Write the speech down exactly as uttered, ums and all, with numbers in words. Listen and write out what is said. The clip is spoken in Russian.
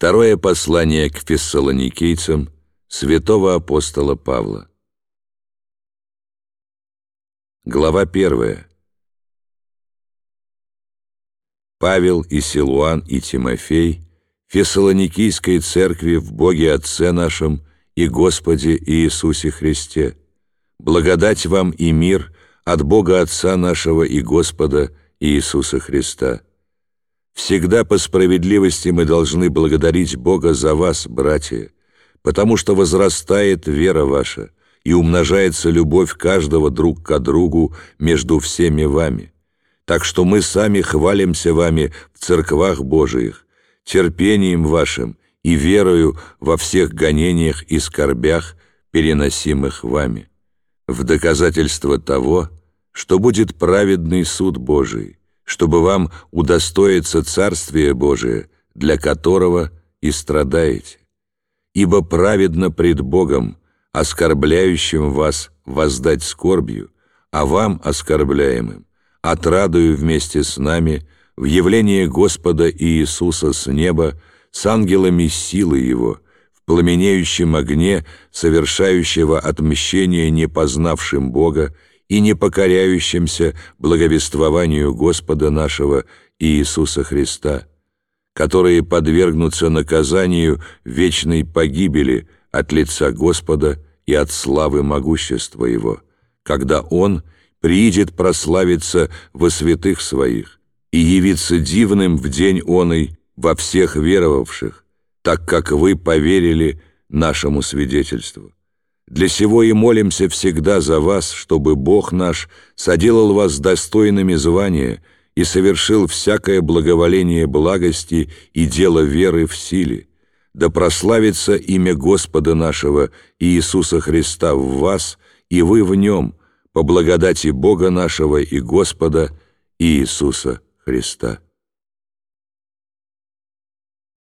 Второе послание к фессалоникийцам святого апостола Павла. Глава первая. Павел и Силуан и Тимофей Фессалоникийской церкви в Боге Отце нашем и Господе Иисусе Христе. Благодать вам и мир от Бога Отца нашего и Господа Иисуса Христа. Всегда по справедливости мы должны благодарить Бога за вас, братья, потому что возрастает вера ваша и умножается любовь каждого друг к другу между всеми вами. Так что мы сами хвалимся вами в церквах Божиих, терпением вашим и верою во всех гонениях и скорбях, переносимых вами, в доказательство того, что будет праведный суд Божий, чтобы вам удостоиться Царствия Божия, для которого и страдаете. Ибо праведно пред Богом, оскорбляющим вас, воздать скорбью, а вам, оскорбляемым, отрадую вместе с нами в явлении Господа Иисуса с неба с ангелами силы Его, в пламенеющем огне, совершающего отмщение непознавшим Бога и не покоряющимся благовествованию Господа нашего Иисуса Христа, которые подвергнутся наказанию вечной погибели от лица Господа и от славы могущества Его, когда Он приидет прославиться во святых Своих и явиться дивным в день оный во всех веровавших, так как вы поверили нашему свидетельству. Для сего и молимся всегда за вас, чтобы Бог наш соделал вас достойными звания и совершил всякое благоволение благости и дело веры в силе. Да прославится имя Господа нашего Иисуса Христа в вас, и вы в Нем, по благодати Бога нашего и Господа Иисуса Христа.